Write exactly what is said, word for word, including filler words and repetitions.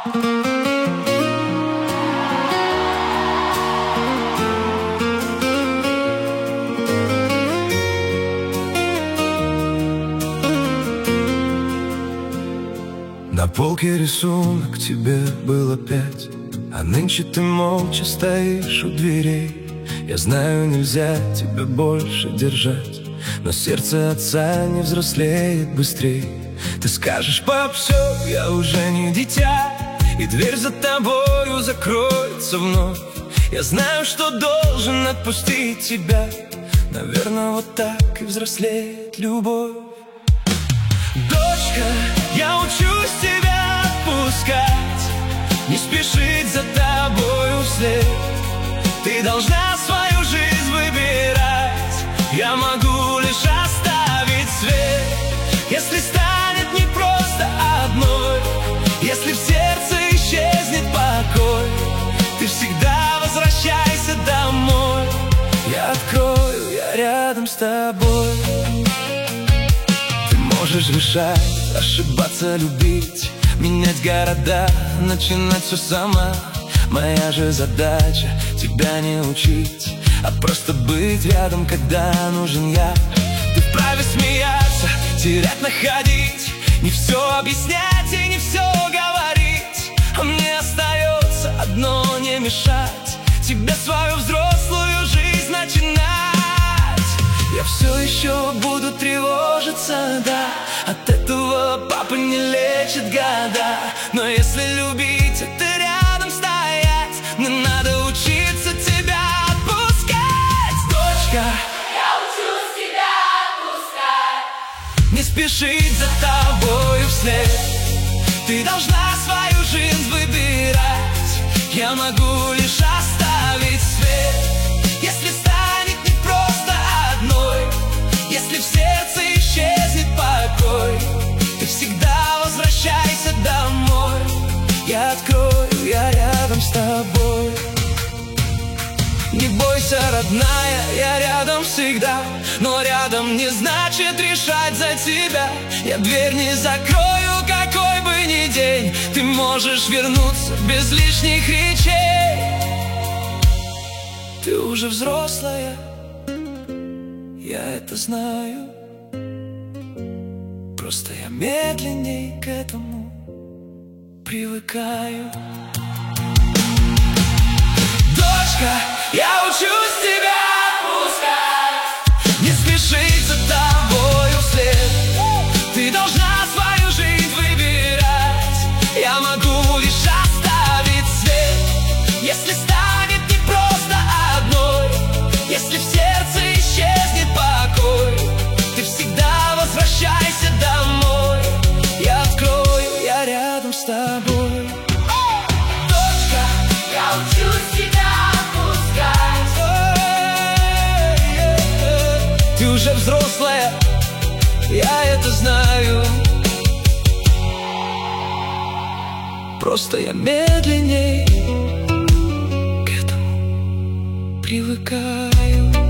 На полке рисунок, тебе было пять, а нынче ты молча стоишь у дверей. Я знаю, нельзя тебя больше держать, но сердце отца не взрослеет быстрей. Ты скажешь: пап, все, я уже не дитя, и дверь за тобою закроется вновь. Я знаю, что должен отпустить тебя, наверное, вот так и взрослеет любовь. Дочка, я учусь тебя отпускать, не спешить за тобою вслед. Ты должна свою жизнь выбирать, я могу лишь оставить свет. Если станет не просто одной, если в сердце исчезнет покой, ты всегда возвращайся домой. Я открою, я рядом с тобой. Ты можешь решать, ошибаться, любить, менять города, начинать все сама. Моя же задача тебя не учить, а просто быть рядом, когда нужен я. Ты вправе смеяться, терять, находить, не все объяснять и не все говорить. А мне остается одно: не мешать тебе свою взрослую жизнь начинать. Я все еще буду тревожиться, да, от этого папа не лечит года. Но если любить, это рядом стоять, мне надо учиться тебя отпускать. Дочка, я учусь тебя отпускать, не спешить за тобою вслед. Ты должна свою жизнь выбирать, я могу лишь оставить свет. Если станет не просто одной, если в сердце исчезнет покой, ты всегда возвращайся домой. Я открою, я рядом с тобой. Не бойся, родная, я рядом всегда, но рядом не значит решать за тебя. Я дверь не закрою, какой бы ни день, ты можешь вернуться без лишних речей. Ты уже взрослая, я это знаю, просто я медленней к этому привыкаю. Дочка, я учусь тебя отпускать, не спешить за тобою вслед. Ты должна свою жизнь выбирать, я могу лишь оставить свет. Если станет не просто одной, если в сердце исчезнет покой, ты всегда возвращайся домой. Я открою, я рядом с тобой. Дочка, я учусь тебя отпускать. Ты уже взрослая, я это знаю, просто я медленней к этому привыкаю.